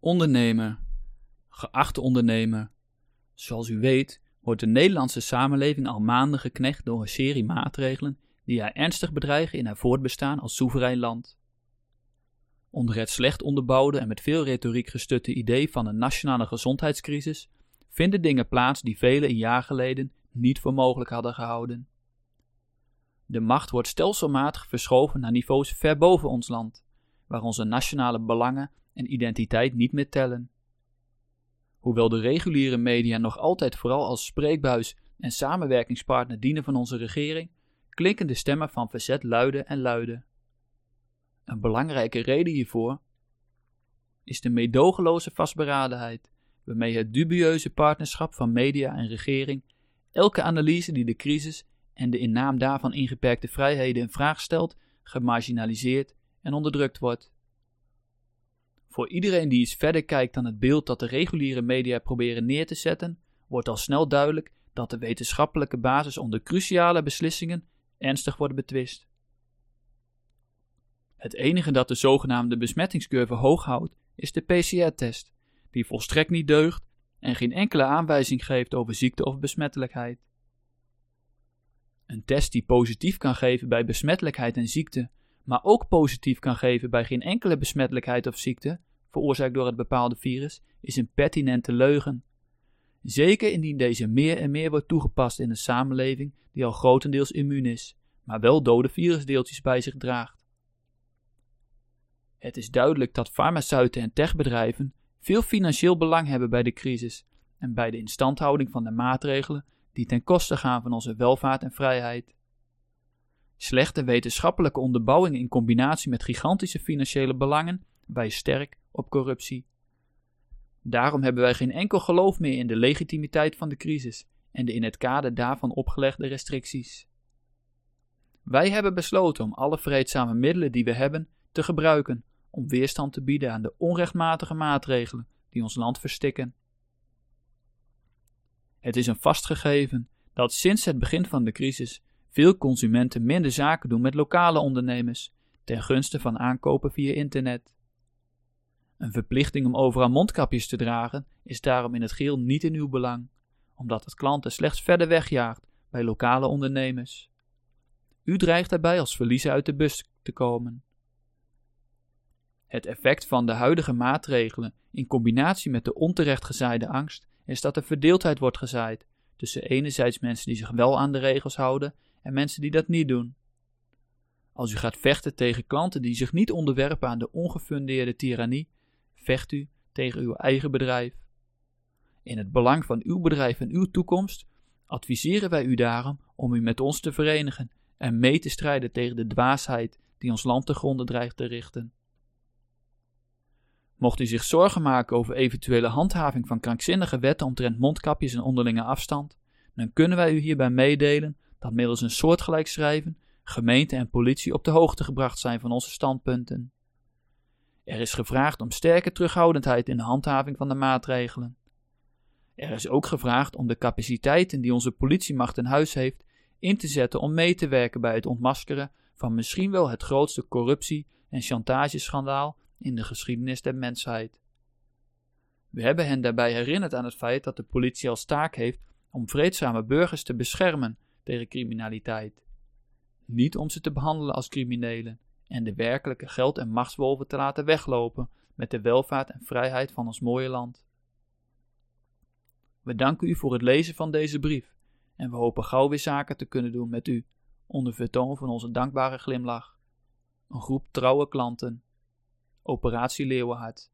Ondernemer, geachte ondernemer, zoals u weet wordt de Nederlandse samenleving al maanden geknecht door een serie maatregelen die haar ernstig bedreigen in haar voortbestaan als soeverein land. Onder het slecht onderbouwde en met veel retoriek gestutte idee van een nationale gezondheidscrisis vinden dingen plaats die velen een jaar geleden niet voor mogelijk hadden gehouden. De macht wordt stelselmatig verschoven naar niveaus ver boven ons land, waar onze nationale belangen en identiteit niet meer tellen. Hoewel de reguliere media nog altijd vooral als spreekbuis en samenwerkingspartner dienen van onze regering, klinken de stemmen van verzet luider en luider. Een belangrijke reden hiervoor is de meedogenloze vastberadenheid, waarmee het dubieuze partnerschap van media en regering elke analyse die de crisis en de in naam daarvan ingeperkte vrijheden in vraag stelt, gemarginaliseerd en onderdrukt wordt. Voor iedereen die iets verder kijkt dan het beeld dat de reguliere media proberen neer te zetten, wordt al snel duidelijk dat de wetenschappelijke basis onder cruciale beslissingen ernstig wordt betwist. Het enige dat de zogenaamde besmettingscurve hoog houdt, is de PCR-test, die volstrekt niet deugt en geen enkele aanwijzing geeft over ziekte of besmettelijkheid. Een test die positief kan geven bij besmettelijkheid en ziekte, maar ook positief kan geven bij geen enkele besmettelijkheid of ziekte, veroorzaakt door het bepaalde virus, is een pertinente leugen. Zeker indien deze meer en meer wordt toegepast in een samenleving die al grotendeels immuun is, maar wel dode virusdeeltjes bij zich draagt. Het is duidelijk dat farmaceuten en techbedrijven veel financieel belang hebben bij de crisis en bij de instandhouding van de maatregelen die ten koste gaan van onze welvaart en vrijheid. Slechte wetenschappelijke onderbouwing in combinatie met gigantische financiële belangen wijst sterk op corruptie. Daarom hebben wij geen enkel geloof meer in de legitimiteit van de crisis en de in het kader daarvan opgelegde restricties. Wij hebben besloten om alle vreedzame middelen die we hebben te gebruiken om weerstand te bieden aan de onrechtmatige maatregelen die ons land verstikken. Het is een vast gegeven dat sinds het begin van de crisis veel consumenten minder zaken doen met lokale ondernemers, ten gunste van aankopen via internet. Een verplichting om overal mondkapjes te dragen is daarom in het geheel niet in uw belang, omdat het klanten slechts verder wegjaagt bij lokale ondernemers. U dreigt daarbij als verliezer uit de bus te komen. Het effect van de huidige maatregelen in combinatie met de onterecht gezaaide angst is dat er verdeeldheid wordt gezaaid tussen enerzijds mensen die zich wel aan de regels houden en mensen die dat niet doen. Als u gaat vechten tegen klanten die zich niet onderwerpen aan de ongefundeerde tirannie, vecht u tegen uw eigen bedrijf. In het belang van uw bedrijf en uw toekomst adviseren wij u daarom om u met ons te verenigen en mee te strijden tegen de dwaasheid die ons land te gronde dreigt te richten. Mocht u zich zorgen maken over eventuele handhaving van krankzinnige wetten omtrent mondkapjes en onderlinge afstand, dan kunnen wij u hierbij meedelen dat middels een soortgelijk schrijven gemeente en politie op de hoogte gebracht zijn van onze standpunten. Er is gevraagd om sterke terughoudendheid in de handhaving van de maatregelen. Er is ook gevraagd om de capaciteiten die onze politiemacht in huis heeft in te zetten om mee te werken bij het ontmaskeren van misschien wel het grootste corruptie- en chantageschandaal in de geschiedenis der mensheid. We hebben hen daarbij herinnerd aan het feit dat de politie als taak heeft om vreedzame burgers te beschermen tegen criminaliteit, niet om ze te behandelen als criminelen en de werkelijke geld- en machtswolven te laten weglopen met de welvaart en vrijheid van ons mooie land. We danken u voor het lezen van deze brief en we hopen gauw weer zaken te kunnen doen met u, onder vertoon van onze dankbare glimlach. Een groep trouwe klanten. Operatie Leeuwenhart.